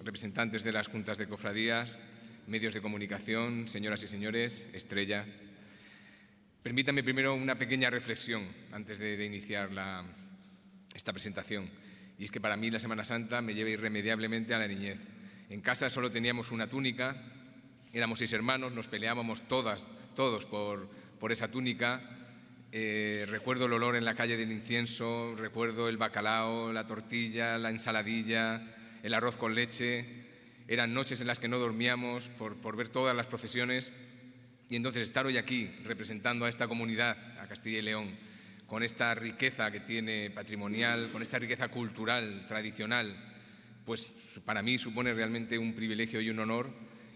representantes de las juntas de cofradías, medios de comunicación, señoras y señores, Estrella. Permítanme primero una pequeña reflexión antes de iniciar esta presentación. Y es que para mí la Semana Santa me lleva irremediablemente a la niñez. En casa solo teníamos una túnica, éramos 6 hermanos, nos peleábamos todos por esa túnica. Recuerdo el olor en la calle del incienso, recuerdo el bacalao, la tortilla, la ensaladilla, el arroz con leche. Eran noches en las que no dormíamos por ver todas las procesiones. Y entonces estar hoy aquí representando a esta comunidad, a Castilla y León, con esta riqueza que tiene patrimonial, con esta riqueza cultural, tradicional, pues para mí supone realmente un privilegio y un honor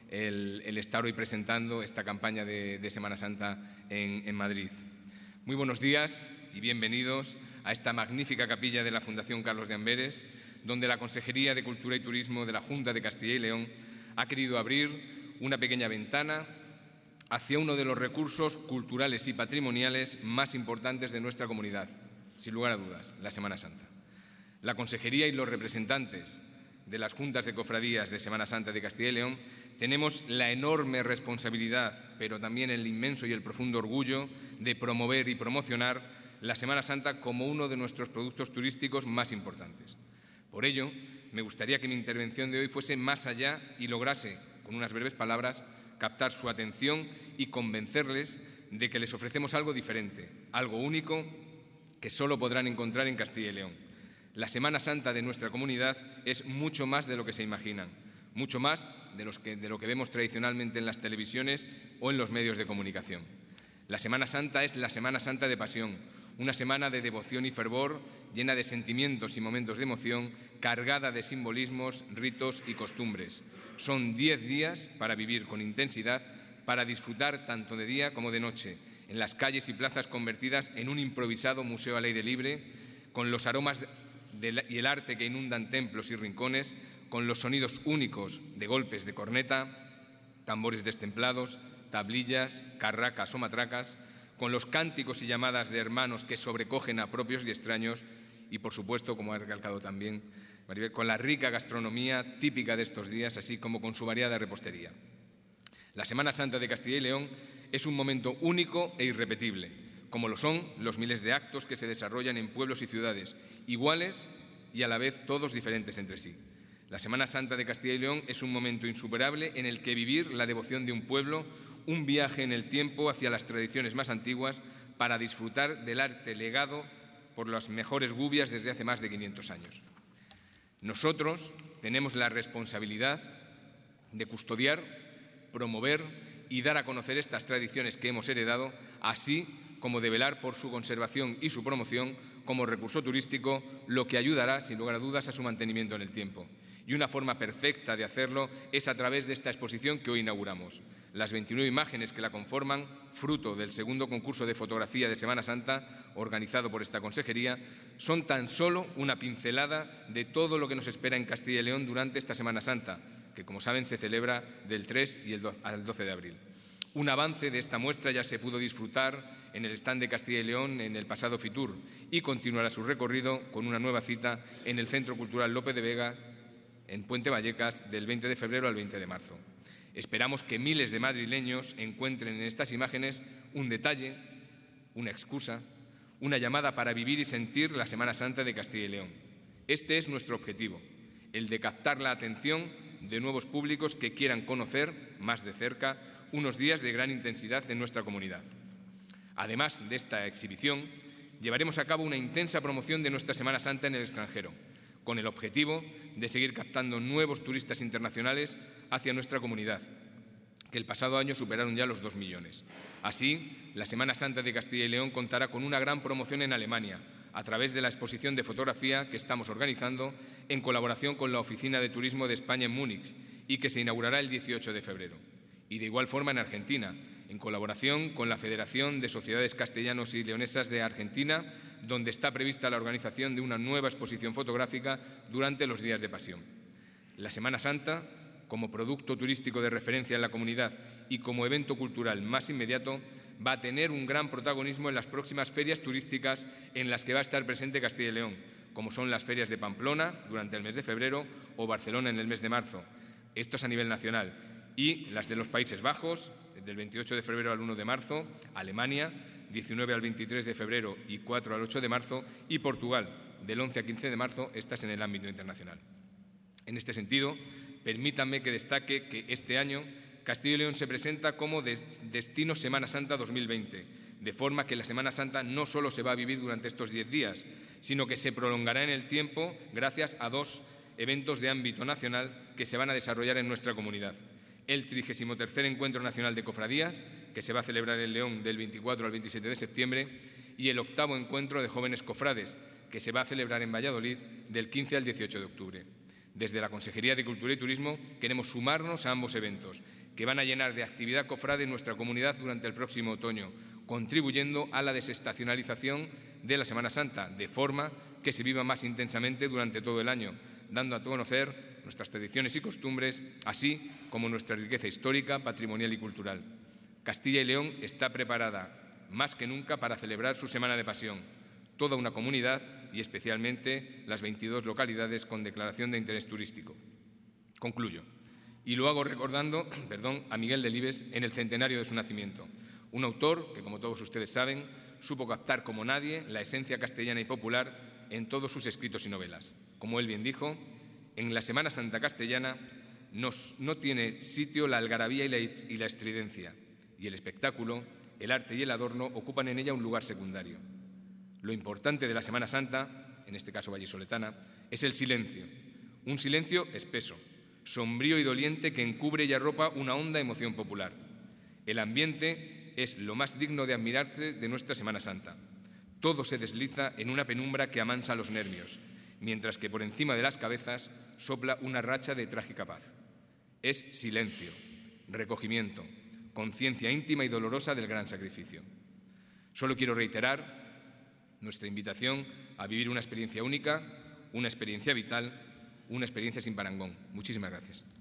el estar hoy presentando esta campaña de Semana Santa en Madrid. Muy buenos días y bienvenidos a esta magnífica capilla de la Fundación Carlos de Amberes, donde la Consejería de Cultura y Turismo de la Junta de Castilla y León ha querido abrir una pequeña ventana hacia uno de los recursos culturales y patrimoniales más importantes de nuestra comunidad, sin lugar a dudas, la Semana Santa. La Consejería y los representantes de las juntas de cofradías de Semana Santa de Castilla y León tenemos la enorme responsabilidad, pero también el inmenso y el profundo orgullo de promover y promocionar la Semana Santa como uno de nuestros productos turísticos más importantes. Por ello, me gustaría que mi intervención de hoy fuese más allá y lograse, con unas breves palabras, captar su atención y convencerles de que les ofrecemos algo diferente, algo único que solo podrán encontrar en Castilla y León. La Semana Santa de nuestra comunidad es mucho más de lo que se imaginan, mucho más de lo que vemos tradicionalmente en las televisiones o en los medios de comunicación. La Semana Santa es la Semana Santa de pasión, una semana de devoción y fervor, llena de sentimientos y momentos de emoción, cargada de simbolismos, ritos y costumbres. Son 10 días para vivir con intensidad, para disfrutar tanto de día como de noche, en las calles y plazas convertidas en un improvisado museo al aire libre, con los aromas y el arte que inundan templos y rincones, con los sonidos únicos de golpes de corneta, tambores destemplados, tablillas, carracas o matracas, con los cánticos y llamadas de hermanos que sobrecogen a propios y extraños y, por supuesto, como ha recalcado también Maribel, con la rica gastronomía típica de estos días, así como con su variada repostería. La Semana Santa de Castilla y León es un momento único e irrepetible, como lo son los miles de actos que se desarrollan en pueblos y ciudades, iguales y a la vez todos diferentes entre sí. La Semana Santa de Castilla y León es un momento insuperable en el que vivir la devoción de un pueblo, un viaje en el tiempo hacia las tradiciones más antiguas para disfrutar del arte legado por las mejores gubias desde hace más de 500 años. Nosotros tenemos la responsabilidad de custodiar, promover y dar a conocer estas tradiciones que hemos heredado, así como de velar por su conservación y su promoción como recurso turístico, lo que ayudará, sin lugar a dudas, a su mantenimiento en el tiempo. Y una forma perfecta de hacerlo es a través de esta exposición que hoy inauguramos. Las 29 imágenes que la conforman, fruto del segundo concurso de fotografía de Semana Santa, organizado por esta consejería, son tan solo una pincelada de todo lo que nos espera en Castilla y León durante esta Semana Santa, que, como saben, se celebra del 3 al 12 de abril. Un avance de esta muestra ya se pudo disfrutar en el stand de Castilla y León en el pasado Fitur y continuará su recorrido con una nueva cita en el Centro Cultural Lope de Vega, en Puente Vallecas, del 20 de febrero al 20 de marzo. Esperamos que miles de madrileños encuentren en estas imágenes un detalle, una excusa, una llamada para vivir y sentir la Semana Santa de Castilla y León. Este es nuestro objetivo, el de captar la atención de nuevos públicos que quieran conocer más de cerca unos días de gran intensidad en nuestra comunidad. Además de esta exhibición, llevaremos a cabo una intensa promoción de nuestra Semana Santa en el extranjero, con el objetivo de seguir captando nuevos turistas internacionales hacia nuestra comunidad, que el pasado año superaron ya los 2 millones. Así, la Semana Santa de Castilla y León contará con una gran promoción en Alemania, a través de la exposición de fotografía que estamos organizando en colaboración con la Oficina de Turismo de España en Múnich y que se inaugurará el 18 de febrero. Y de igual forma en Argentina, en colaboración con la Federación de Sociedades Castellanos y Leonesas de Argentina, donde está prevista la organización de una nueva exposición fotográfica durante los días de Pasión. La Semana Santa, como producto turístico de referencia en la comunidad y como evento cultural más inmediato, va a tener un gran protagonismo en las próximas ferias turísticas en las que va a estar presente Castilla y León, como son las ferias de Pamplona durante el mes de febrero o Barcelona en el mes de marzo. Esto es a nivel nacional. Y las de los Países Bajos, del 28 de febrero al 1 de marzo, Alemania, 19 al 23 de febrero y 4 al 8 de marzo, y Portugal, del 11 al 15 de marzo, estas en el ámbito internacional. En este sentido, permítanme que destaque que este año Castilla y León se presenta como destino Semana Santa 2020, de forma que la Semana Santa no solo se va a vivir durante estos 10 días, sino que se prolongará en el tiempo gracias a 2 eventos de ámbito nacional que se van a desarrollar en nuestra comunidad. El 33º Encuentro Nacional de Cofradías, que se va a celebrar en León del 24 al 27 de septiembre, y el 8º Encuentro de Jóvenes Cofrades, que se va a celebrar en Valladolid del 15 al 18 de octubre. Desde la Consejería de Cultura y Turismo queremos sumarnos a ambos eventos, que van a llenar de actividad cofrade nuestra comunidad durante el próximo otoño, contribuyendo a la desestacionalización de la Semana Santa, de forma que se viva más intensamente durante todo el año, dando a conocer nuestras tradiciones y costumbres, así como nuestra riqueza histórica, patrimonial y cultural. Castilla y León está preparada más que nunca para celebrar su Semana de Pasión. Toda una comunidad y especialmente las 22 localidades con declaración de interés turístico. Concluyo. Y lo hago recordando a Miguel Delibes en el centenario de su nacimiento, un autor que, como todos ustedes saben, supo captar como nadie la esencia castellana y popular en todos sus escritos y novelas. Como él bien dijo, en la Semana Santa castellana no tiene sitio la algarabía y la estridencia, y el espectáculo, el arte y el adorno ocupan en ella un lugar secundario. Lo importante de la Semana Santa, en este caso vallisoletana, es el silencio, un silencio espeso, sombrío y doliente que encubre y arropa una honda emoción popular. El ambiente es lo más digno de admirarse de nuestra Semana Santa. Todo se desliza en una penumbra que amansa los nervios, mientras que por encima de las cabezas sopla una racha de trágica paz. Es silencio, recogimiento, conciencia íntima y dolorosa del gran sacrificio. Solo quiero reiterar nuestra invitación a vivir una experiencia única, una experiencia vital, una experiencia sin parangón. Muchísimas gracias.